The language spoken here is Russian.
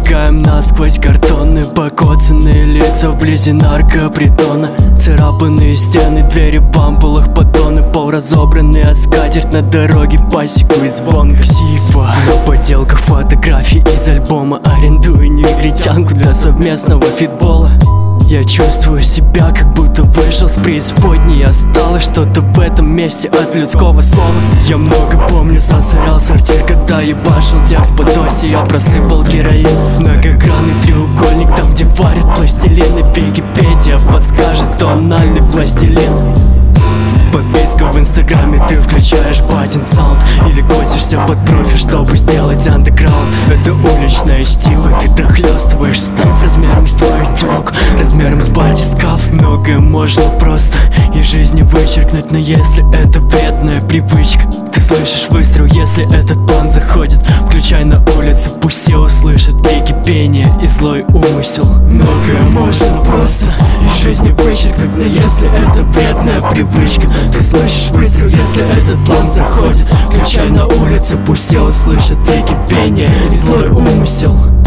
Пробегаем насквозь картонные покоцанные лица вблизи наркопритона. Царапанные стены, двери в ампулах, поддоны, пол разобранный, а скатерть на дороге в пасеку и звон ксифа. На поделках фотографий из альбома арендую негритянку для совместного фитбола. Я чувствую себя, как будто вышел с преисподней. Осталось что-то в этом месте от людского слова. Я много помню, засорял сортир, когда ебашил текст по досе. Я просыпал героин, многогранный треугольник, там где варят пластилин. И Википедия подскажет тональный пластилин. Подписка в инстаграме, ты включаешь батин саунд или котишься под профи, чтобы сделать андеграунд. Это уличное чтиво, ты дохлёстываешь став размером с твою тёлку, размером с батискаф. Многое можно просто из жизни вычеркнуть, но если это вредная привычка, ты слышишь выстрел, если этот план заходит, включай на улице, пусть все услышат крики, пение и злой умысел. Многое можно просто из жизни вычеркнуть, но если это вредная привычка, ты слышишь выстрел, если этот план заходит, включай на улице, пусть все услышат крики, пение и злой умысел.